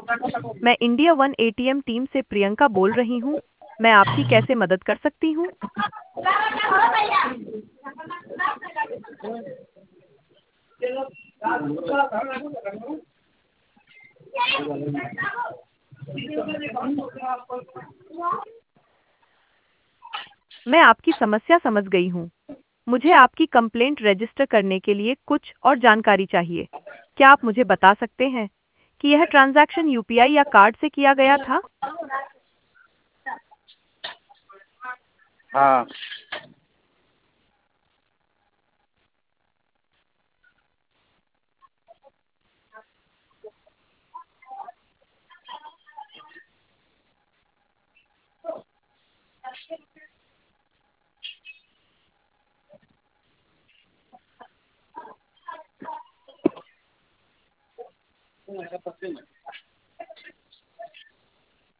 मैं India one ATM team से प्रियंका बोल रही हूँ। मैं आपकी कैसे मदद कर सकती हूँ? मैं आपकी समस्या समझ गई हूँ। मुझे आपकी कंप्लेंट रजिस्टर करने के लिए कुछ और जानकारी चाहिए। क्या आप मुझे बता सकते हैं कि यह ट्रांजैक्शन यूपीआई या कार्ड से किया गया था? हाँ।